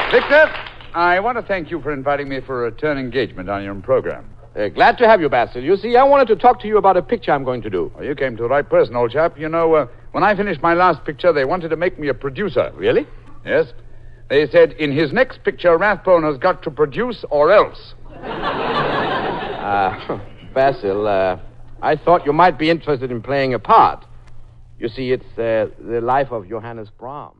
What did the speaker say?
Victor, I want to thank you for inviting me for a return engagement on your program. Glad to have you, Basil. You see, I wanted to talk to you about a picture I'm going to do. Well, you came to the right person, old chap. You know, when I finished my last picture, they wanted to make me a producer. Really? Yes. They said, in his next picture, Rathbone has got to produce or else. Basil, I thought you might be interested in playing a part. You see, it's the life of Johannes Brahms.